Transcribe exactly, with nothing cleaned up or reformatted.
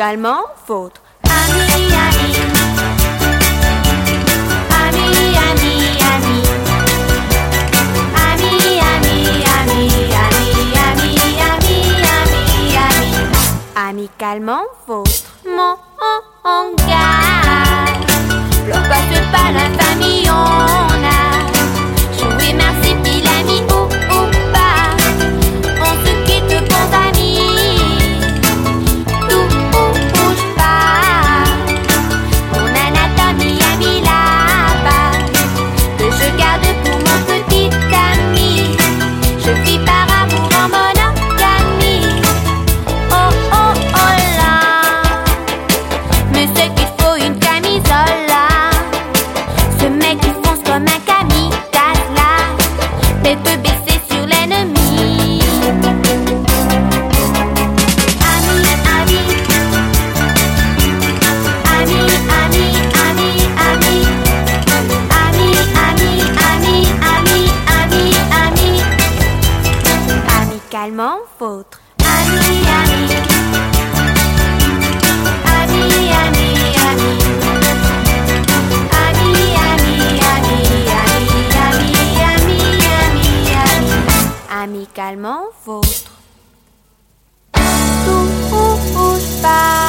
amicalement vôtre. Ami, ami. Ami, ami, ami. Ami, ami, ami, ami, ami, ami, ami, ami. Amicalement vôtre. Mon gars. Pleure pas, c'est pas l'infamie, on a joué merci, puis l'ami ou ou pas. On se quitte bons amis. Tout ou bouge pas. Mon anatomie a mis là-bas que je garde pour mon petit ami. Je vis par amour en monogamie. Oh oh oh là. Mais c'est qu'il faut une camisole là. Ce mec il fonce comme un kamikaze là. Tête baissée sur l'ennemi. Ami, ami. Ami, ami, ami, ami. Ami, ami, ami, ami, ami, ami. Amicalement vôtre. Ami, ami. Ami, ami, ami. Ami, ami, ami, ami, ami, ami, ami, ami. Amicalement vôtre. Tout bouge pas.